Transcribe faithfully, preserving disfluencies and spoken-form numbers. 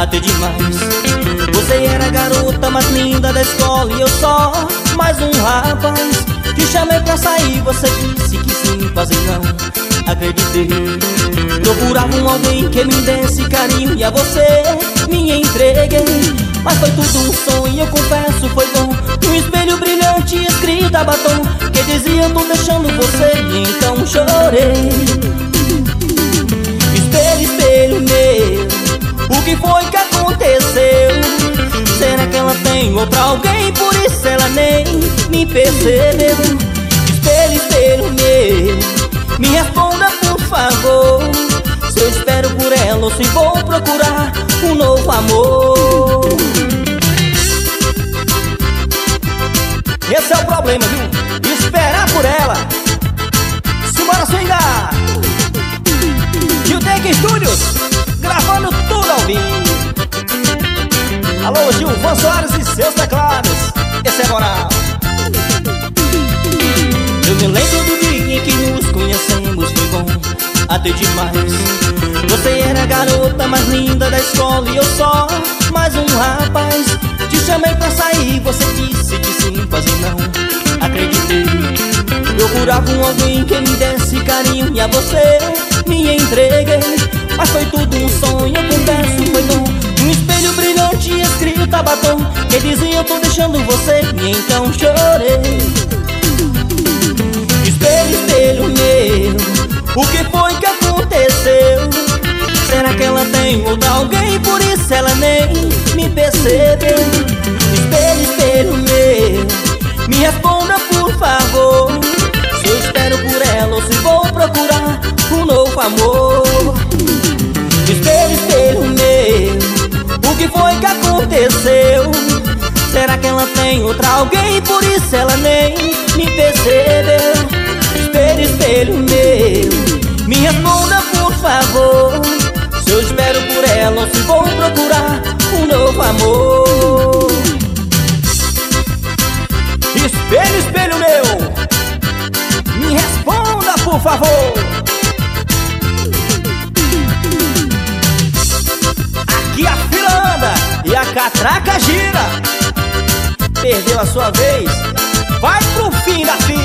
até demais. Você era a garota mais linda da escola e eu só mais um rapaz. Te chamei pra sair, você disse que sim, quase não acreditei. Procurava um alguém que me desse carinho e a você me entreguei. Mas foi tudo um sonho, eu confesso, foi bom. Um espelho brilhante escrito a batom que dizia tô deixando você, e então chorei. Espelho, espelho meu, o que foi que aconteceu? Será que ela tem outra alguém, por isso ela nem me percebeu? Espelho, espelho meu, me responda por favor, se eu espero por ela ou se vou procurar um novo amor. Esse é o problema, viu? Esperar por ela. Simbora swingar. Gil Tech Studios, gravando tudo ao vivo. Alô, Gilvan Soares e seus teclados. Esse é moral. Eu me lembro do dia em que nos conhecemos, foi bom até demais. Você era a garota mais linda da escola e eu só mais um rapaz. Te chamei pra sair, você disse que sim, quase não acreditei. Procurava um alguém que me desse carinho e a você me entreguei. Mas foi tudo um sonho, eu confesso, foi bom. Um espelho brilhante escrito a batom que dizia eu tô deixando você, e então chorei. Espelho, espelho meu, o que foi que aconteceu? Será que ela tem outro alguém, por isso ela nem me percebeu? Espelho, espelho meu, me responda por favor, se eu espero por ela ou se vou procurar um novo amor. Espelho, espelho meu, o que foi que aconteceu? Será que ela tem outra alguém, por isso ela nem me percebeu? Espelho, espelho meu, me responda por favor, se eu espero por ela ou se vou procurar um novo amor. Espelho, espelho meu, me responda por favor. Aqui a fila anda e a catraca gira. Perdeu a sua vez, vai pro fim da fila.